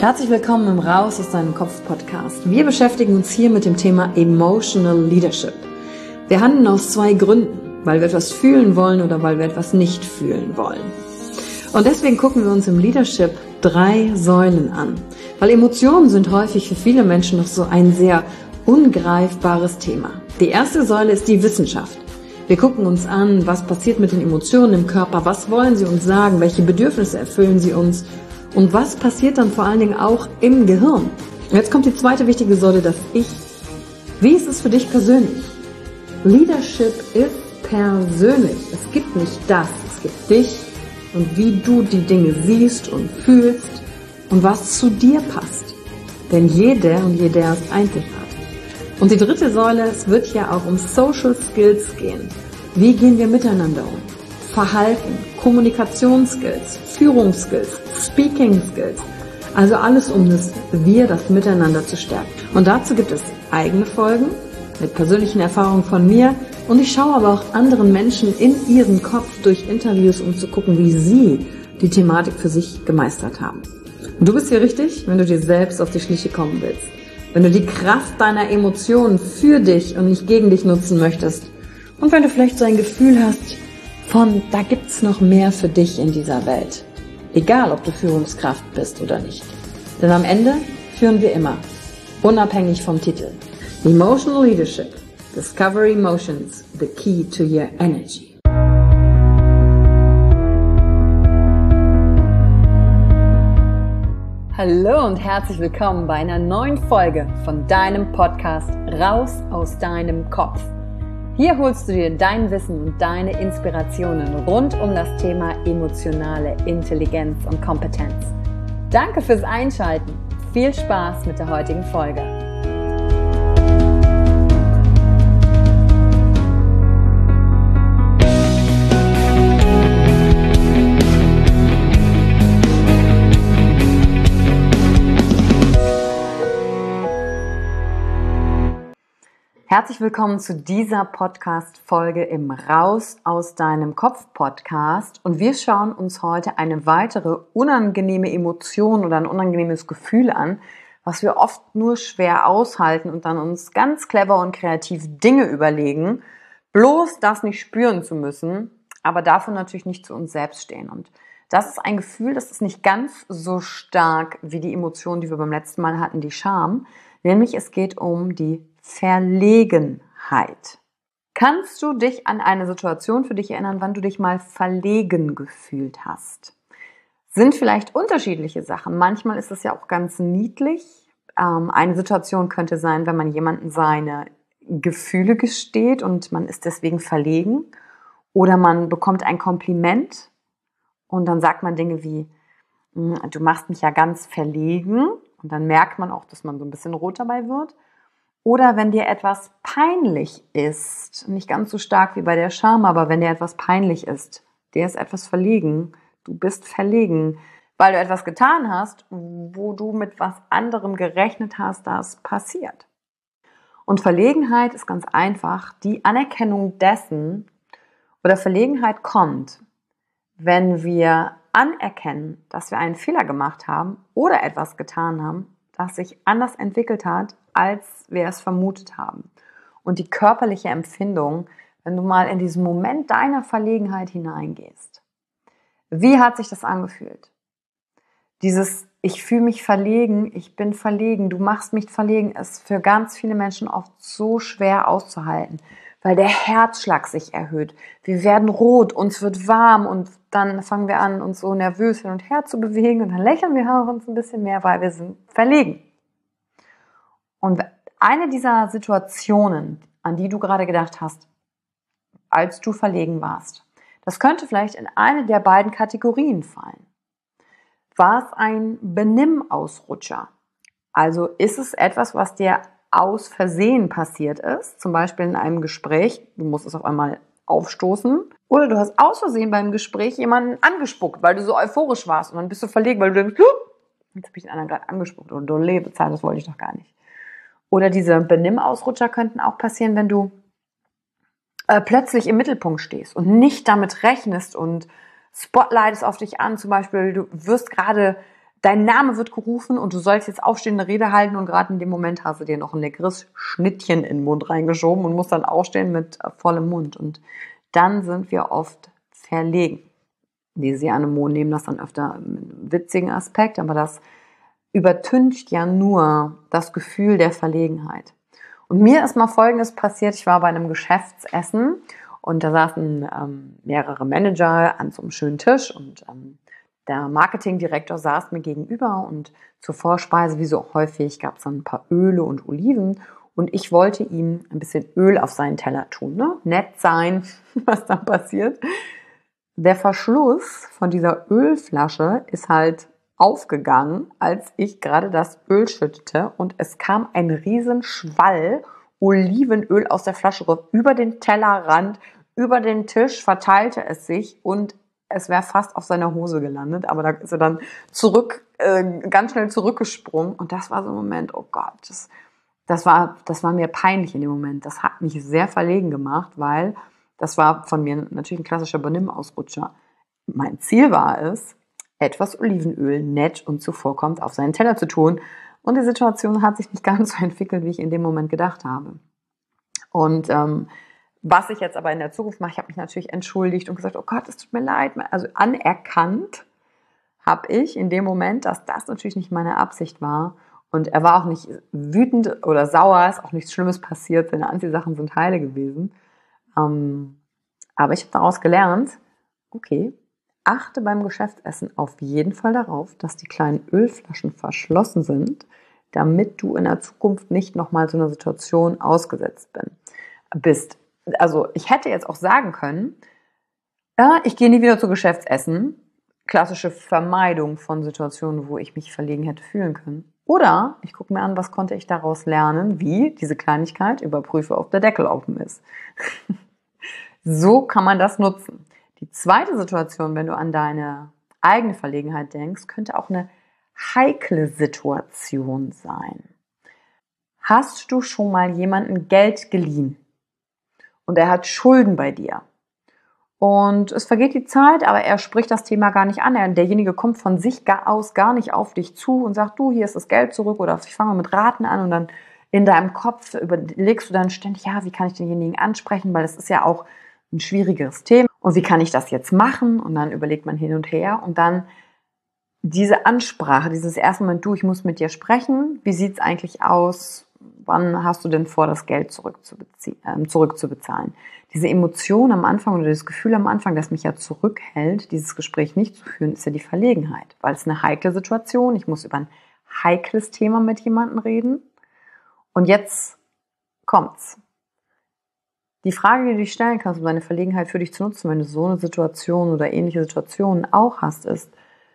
Herzlich willkommen im Raus aus deinem Kopf Podcast. Wir beschäftigen uns hier mit dem Thema Emotional Leadership. Wir handeln aus zwei Gründen, weil wir etwas fühlen wollen oder weil wir etwas nicht fühlen wollen. Und deswegen gucken wir uns im Leadership 3 Säulen an, weil Emotionen sind häufig für viele Menschen noch so ein sehr ungreifbares Thema. Die erste Säule ist die Wissenschaft. Wir gucken uns an, was passiert mit den Emotionen im Körper, was wollen sie uns sagen, welche Bedürfnisse erfüllen sie uns und was passiert dann vor allen Dingen auch im Gehirn. Und jetzt kommt die zweite wichtige Säule, das Ich. Wie ist es für dich persönlich? Leadership ist persönlich. Es gibt nicht das, es gibt dich und wie du die Dinge siehst und fühlst und was zu dir passt. Denn jeder und jeder ist einzigartig. Und die dritte Säule, es wird ja auch um Social Skills gehen. Wie gehen wir miteinander um? Verhalten, Kommunikationsskills, Führungsskills, Speaking Skills. Also alles um das Miteinander zu stärken. Und dazu gibt es eigene Folgen mit persönlichen Erfahrungen von mir. Und ich schaue aber auch anderen Menschen in ihren Kopf durch Interviews, um zu gucken, wie sie die Thematik für sich gemeistert haben. Und du bist hier richtig, wenn du dir selbst auf die Schliche kommen willst. Wenn du die Kraft deiner Emotionen für dich und nicht gegen dich nutzen möchtest. Und wenn du vielleicht so ein Gefühl hast von, da gibt's noch mehr für dich in dieser Welt. Egal, ob du Führungskraft bist oder nicht. Denn am Ende führen wir immer, unabhängig vom Titel. Emotional Leadership. Discover Emotions, the key to your energy. Hallo und herzlich willkommen bei einer neuen Folge von deinem Podcast Raus aus deinem Kopf. Hier holst du dir dein Wissen und deine Inspirationen rund um das Thema emotionale Intelligenz und Kompetenz. Danke fürs Einschalten. Viel Spaß mit der heutigen Folge. Herzlich willkommen zu dieser Podcast-Folge im Raus aus deinem Kopf-Podcast. Und wir schauen uns heute eine weitere unangenehme Emotion oder ein unangenehmes Gefühl an, was wir oft nur schwer aushalten und dann uns ganz clever und kreativ Dinge überlegen, bloß das nicht spüren zu müssen, aber dafür natürlich nicht zu uns selbst stehen. Und das ist ein Gefühl, das ist nicht ganz so stark wie die Emotion, die wir beim letzten Mal hatten, die Scham. Nämlich es geht um die Verlegenheit. Kannst du dich an eine Situation für dich erinnern, wann du dich mal verlegen gefühlt hast? Sind vielleicht unterschiedliche Sachen. Manchmal ist es ja auch ganz niedlich. Eine Situation könnte sein, wenn man jemandem seine Gefühle gesteht und man ist deswegen verlegen. Oder man bekommt ein Kompliment und dann sagt man Dinge wie, du machst mich ja ganz verlegen. Und dann merkt man auch, dass man so ein bisschen rot dabei wird. Oder wenn dir etwas peinlich ist, nicht ganz so stark wie bei der Scham, aber wenn dir etwas peinlich ist, dir ist etwas verlegen, du bist verlegen, weil du etwas getan hast, wo du mit was anderem gerechnet hast, das passiert. Und Verlegenheit ist ganz einfach die Anerkennung dessen, oder Verlegenheit kommt, wenn wir anerkennen, dass wir einen Fehler gemacht haben oder etwas getan haben, das sich anders entwickelt hat, als wir es vermutet haben. Und die körperliche Empfindung, wenn du mal in diesen Moment deiner Verlegenheit hineingehst. Wie hat sich das angefühlt? Dieses, ich fühle mich verlegen, ich bin verlegen, du machst mich verlegen, ist für ganz viele Menschen oft so schwer auszuhalten, weil der Herzschlag sich erhöht. Wir werden rot, uns wird warm und dann fangen wir an, uns so nervös hin und her zu bewegen und dann lächeln wir uns ein bisschen mehr, weil wir sind verlegen. Und eine dieser Situationen, an die du gerade gedacht hast, als du verlegen warst, das könnte vielleicht in eine der beiden Kategorien fallen. War es ein Benimmausrutscher? Also ist es etwas, was dir aus Versehen passiert ist, zum Beispiel in einem Gespräch, du musst es auf einmal aufstoßen, oder du hast aus Versehen beim Gespräch jemanden angespuckt, weil du so euphorisch warst und dann bist du verlegen, weil du denkst, jetzt habe ich den anderen gerade angespuckt oder du Lebezeit, das wollte ich doch gar nicht. Oder diese Benimmausrutscher könnten auch passieren, wenn du plötzlich im Mittelpunkt stehst und nicht damit rechnest und Spotlight ist auf dich an. Zum Beispiel, du wirst gerade dein Name wird gerufen und du sollst jetzt aufstehen, eine Rede halten und gerade in dem Moment hast du dir noch ein leckeres Schnittchen in den Mund reingeschoben und musst dann aufstehen mit vollem Mund. Und dann sind wir oft verlegen. Diese Anemonen nehmen das dann öfter mit einem witzigen Aspekt, aber das übertüncht ja nur das Gefühl der Verlegenheit. Und mir ist mal Folgendes passiert. Ich war bei einem Geschäftsessen und da saßen mehrere Manager an so einem schönen Tisch und der Marketingdirektor saß mir gegenüber und zur Vorspeise, wie so häufig, gab es dann ein paar Öle und Oliven und ich wollte ihm ein bisschen Öl auf seinen Teller tun. Ne? Nett sein, was dann passiert. Der Verschluss von dieser Ölflasche ist halt aufgegangen, als ich gerade das Öl schüttete und es kam ein riesen Schwall Olivenöl aus der Flasche über den Tellerrand, über den Tisch, verteilte es sich und es wäre fast auf seiner Hose gelandet, aber da ist er dann ganz schnell zurückgesprungen und das war so ein Moment, oh Gott, das war mir peinlich in dem Moment. Das hat mich sehr verlegen gemacht, weil das war von mir natürlich ein klassischer Benimm-Ausrutscher. Mein Ziel war es, etwas Olivenöl nett und zuvorkommend auf seinen Teller zu tun. Und die Situation hat sich nicht ganz so entwickelt, wie ich in dem Moment gedacht habe. Und was ich jetzt aber in der Zukunft mache, ich habe mich natürlich entschuldigt und gesagt, oh Gott, es tut mir leid. Also anerkannt habe ich in dem Moment, dass das natürlich nicht meine Absicht war. Und er war auch nicht wütend oder sauer, ist auch nichts Schlimmes passiert, seine Anziehsachen sind heile gewesen. Aber ich habe daraus gelernt, okay, achte beim Geschäftsessen auf jeden Fall darauf, dass die kleinen Ölflaschen verschlossen sind, damit du in der Zukunft nicht nochmal so einer Situation ausgesetzt bist. Also ich hätte jetzt auch sagen können, ja, ich gehe nie wieder zu Geschäftsessen. Klassische Vermeidung von Situationen, wo ich mich verlegen hätte fühlen können. Oder ich gucke mir an, was konnte ich daraus lernen, wie diese Kleinigkeit überprüfe, ob der Deckel offen ist. So kann man das nutzen. Die zweite Situation, wenn du an deine eigene Verlegenheit denkst, könnte auch eine heikle Situation sein. Hast du schon mal jemandem Geld geliehen und er hat Schulden bei dir? Und es vergeht die Zeit, aber er spricht das Thema gar nicht an. Derjenige kommt von sich aus gar nicht auf dich zu und sagt, du, hier ist das Geld zurück oder ich fange mit Raten an und dann in deinem Kopf überlegst du dann ständig, ja, wie kann ich denjenigen ansprechen, weil das ist ja auch ein schwieriges Thema und wie kann ich das jetzt machen? Und dann überlegt man hin und her und dann diese Ansprache, dieses erste Moment, du, ich muss mit dir sprechen, wie sieht es eigentlich aus? Wann hast du denn vor, das Geld zurückzubezahlen? Diese Emotion am Anfang oder das Gefühl am Anfang, das mich ja zurückhält, dieses Gespräch nicht zu führen, ist ja die Verlegenheit, weil es eine heikle Situation, ich muss über ein heikles Thema mit jemandem reden. Und jetzt kommt's. Die Frage, die du dich stellen kannst, um deine Verlegenheit für dich zu nutzen, wenn du so eine Situation oder ähnliche Situationen auch hast, ist,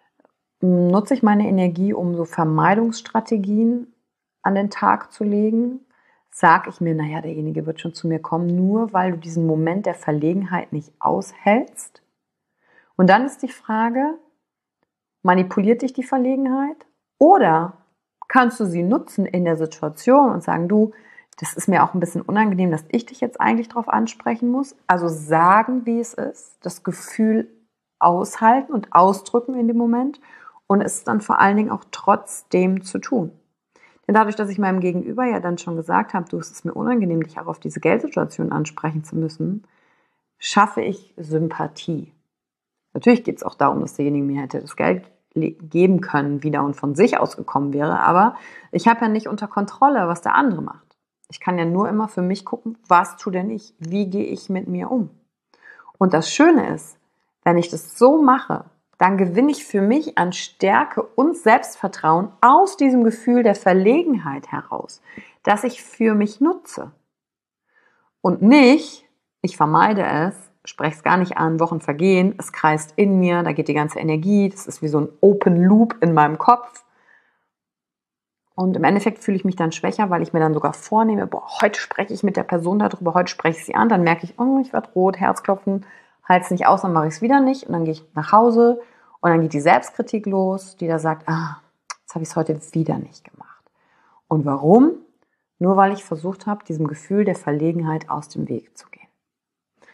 nutze ich meine Energie, um so Vermeidungsstrategien an den Tag zu legen? Sag ich mir, naja, derjenige wird schon zu mir kommen, nur weil du diesen Moment der Verlegenheit nicht aushältst? Und dann ist die Frage, manipuliert dich die Verlegenheit? Oder kannst du sie nutzen in der Situation und sagen, du, das ist mir auch ein bisschen unangenehm, dass ich dich jetzt eigentlich darauf ansprechen muss. Also sagen, wie es ist, das Gefühl aushalten und ausdrücken in dem Moment und es dann vor allen Dingen auch trotzdem zu tun. Denn dadurch, dass ich meinem Gegenüber ja dann schon gesagt habe, du, es ist mir unangenehm, dich auch auf diese Geldsituation ansprechen zu müssen, schaffe ich Sympathie. Natürlich geht es auch darum, dass derjenige mir hätte das Geld geben können wieder und von sich aus gekommen wäre, aber ich habe ja nicht unter Kontrolle, was der andere macht. Ich kann ja nur immer für mich gucken, was tue denn ich, wie gehe ich mit mir um. Und das Schöne ist, wenn ich das so mache, dann gewinne ich für mich an Stärke und Selbstvertrauen aus diesem Gefühl der Verlegenheit heraus, das ich für mich nutze. Und nicht, ich vermeide es, spreche es gar nicht an, Wochen vergehen, es kreist in mir, da geht die ganze Energie, das ist wie so ein Open Loop in meinem Kopf. Und im Endeffekt fühle ich mich dann schwächer, weil ich mir dann sogar vornehme, boah, heute spreche ich mit der Person darüber, heute spreche ich sie an, dann merke ich, oh, ich werde rot, Herzklopfen, halte es nicht aus, dann mache ich es wieder nicht und dann gehe ich nach Hause und dann geht die Selbstkritik los, die da sagt, jetzt habe ich es heute wieder nicht gemacht. Und warum? Nur weil ich versucht habe, diesem Gefühl der Verlegenheit aus dem Weg zu gehen.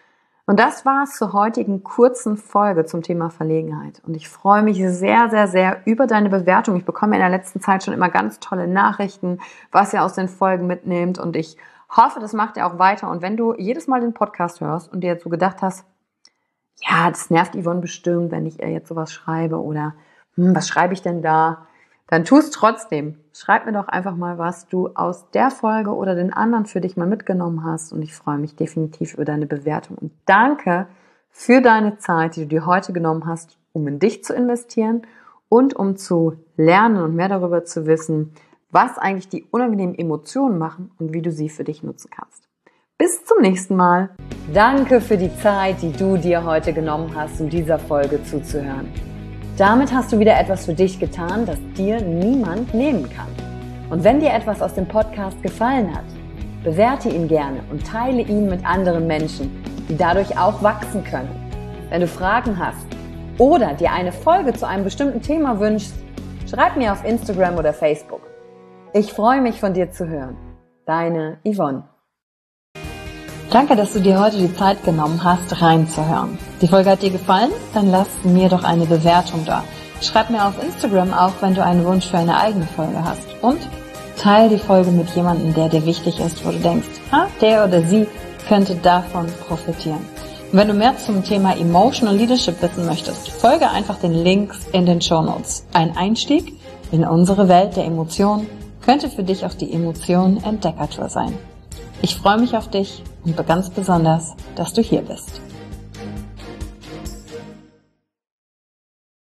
Und das war es zur heutigen kurzen Folge zum Thema Verlegenheit. Und ich freue mich sehr, sehr, sehr über deine Bewertung. Ich bekomme in der letzten Zeit schon immer ganz tolle Nachrichten, was ihr aus den Folgen mitnehmt. Und ich hoffe, das macht ihr auch weiter. Und wenn du jedes Mal den Podcast hörst und dir jetzt so gedacht hast, ja, das nervt Yvonne bestimmt, wenn ich ihr jetzt sowas schreibe oder was schreibe ich denn da? Dann tu es trotzdem. Schreib mir doch einfach mal, was du aus der Folge oder den anderen für dich mal mitgenommen hast. Und ich freue mich definitiv über deine Bewertung. Und danke für deine Zeit, die du dir heute genommen hast, um in dich zu investieren und um zu lernen und mehr darüber zu wissen, was eigentlich die unangenehmen Emotionen machen und wie du sie für dich nutzen kannst. Bis zum nächsten Mal. Danke für die Zeit, die du dir heute genommen hast, um dieser Folge zuzuhören. Damit hast du wieder etwas für dich getan, das dir niemand nehmen kann. Und wenn dir etwas aus dem Podcast gefallen hat, bewerte ihn gerne und teile ihn mit anderen Menschen, die dadurch auch wachsen können. Wenn du Fragen hast oder dir eine Folge zu einem bestimmten Thema wünschst, schreib mir auf Instagram oder Facebook. Ich freue mich, von dir zu hören. Deine Yvonne. Danke, dass du dir heute die Zeit genommen hast, reinzuhören. Die Folge hat dir gefallen? Dann lass mir doch eine Bewertung da. Schreib mir auf Instagram auch, wenn du einen Wunsch für eine eigene Folge hast. Und teile die Folge mit jemandem, der dir wichtig ist, wo du denkst, der oder sie könnte davon profitieren. Und wenn du mehr zum Thema Emotional Leadership wissen möchtest, folge einfach den Links in den Shownotes. Ein Einstieg in unsere Welt der Emotionen könnte für dich auch die Emotionen-Entdeckertour sein. Ich freue mich auf dich und ganz besonders, dass du hier bist.